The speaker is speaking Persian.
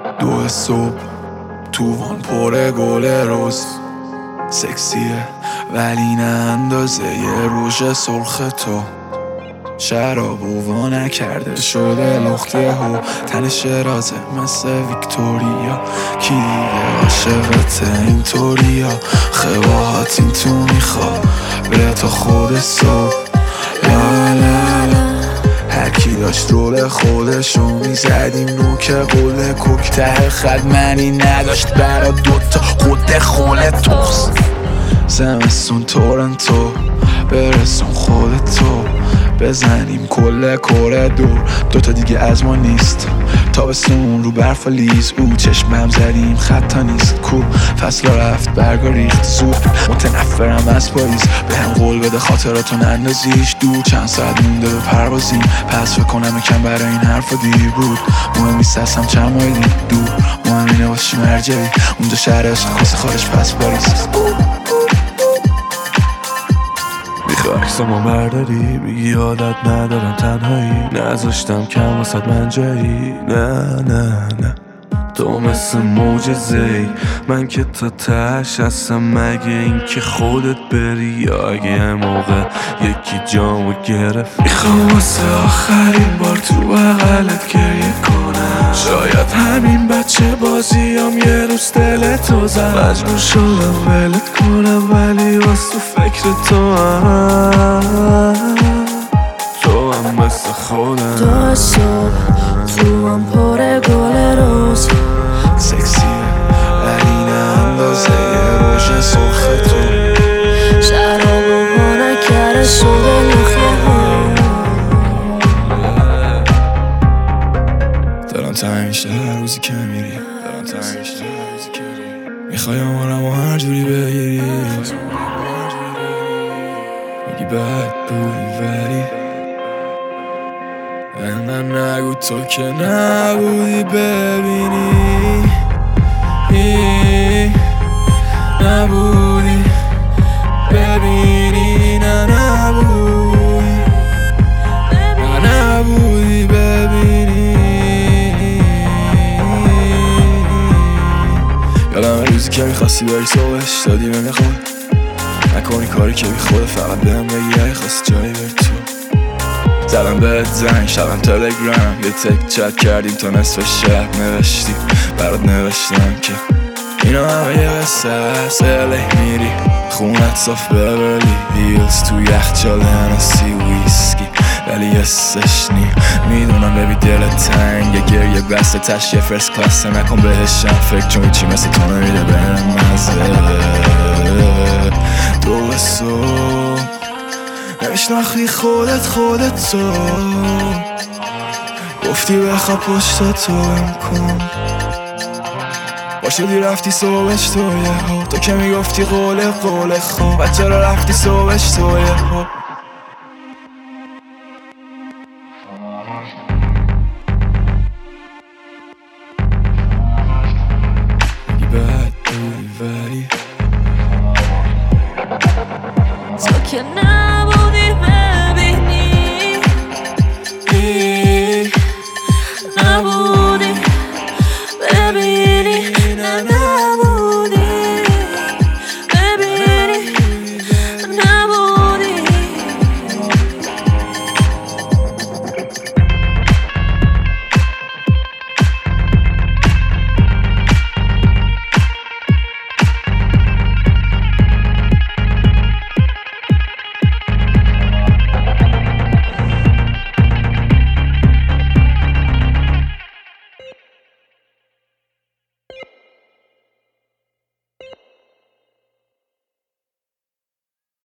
دو صبح توان پر گل روز، سکسیه ولی نه اندازه یه روژ سرخ تو. شراب و نکرده شده لخته و تنش رازه مثل ویکتوریا. کی دیگه عاشقته اینطوریا؟ خواهات این تو میخواد بره تا خود صبح. لا لا لا هرکی داشت رول خودشو میزدیم نوک قول کوک ته خد منی نداشت برا دوتا خود خول توست. زمستون تورنتو برسون خودتو بزنیم کل کره دور دوتا دیگه از ما نیست. تابستون رو برف و لیز او چشمم زدیم خطا نیست کو فصلا رفت برگا ریخت زود. متنفرم از پاییز به هم قول بده خاطراتو نندازیش دور. چند ساعت مونده به پروازیم پس فکر کنم یکم برای این حرفا دیر بود. مهم نیست هستم چند مایلی دور مهم اینه واسه مرجعی اونجا شهر عشق کسی خارج پس پاریس. عکسامو برداری میگی عادت ندارم تنهایی نذاشتم کم واسد من جایی. نه نه نه تو مثل معجزه‌ای من که تا تهش هستم مگه این که خودت بری یا اگه موقع یکی جامو گرفت. میخوام واسه آخرین بار تو بغلت گریه کنم. شاید همین بچه بازیام یه روز دلتو زد. مجبور شدم ولت کنم ولی واسه فکر تو هم مثل خودم. دو صبح تو هم پر گل روز، سکسیه ولی نه اندازه یه روژ سرخ تو. شراب و نکرده شده لخته ها. دارم تنگ میشه هر روزی که میری میخوای آمارم و هر جوری بگیری. میگی بد بودی ولی من نگو تو که نبودی ببینی نبودی ببینی نه نبودی ببینی. یادم روزی که میخواستی بری صبحش دادی به میخواد نکنی کاری که بیخوده فقط بهم بگی اگه خواستی جایی بری تو. زدم بهت زنگ شبم تلگرام یه تک چت کردیم تا نصف شب نوشتی برات نوشتم که اینا همه یه قصه هست. الی میری خونت صاف ببرلی هیلز تو یخچال هنسی ویسکی ولی حسش نی. میدونم ببی دلت تنگه گریه بسته تش یه فرست کلاس نکن بهشم فکر چون چی مثل تو نمیده بهم مزه. دو صبح نمیشناختی خودت تو گفتی بخواب پشت تو هم کن باشدی رفتی صبحش تو یه ها. تو که میگفتی قول خوب بچه را رفتی صبحش تو یه ها. میگی بد بودی ولی تو که نبودی ببینی نبودی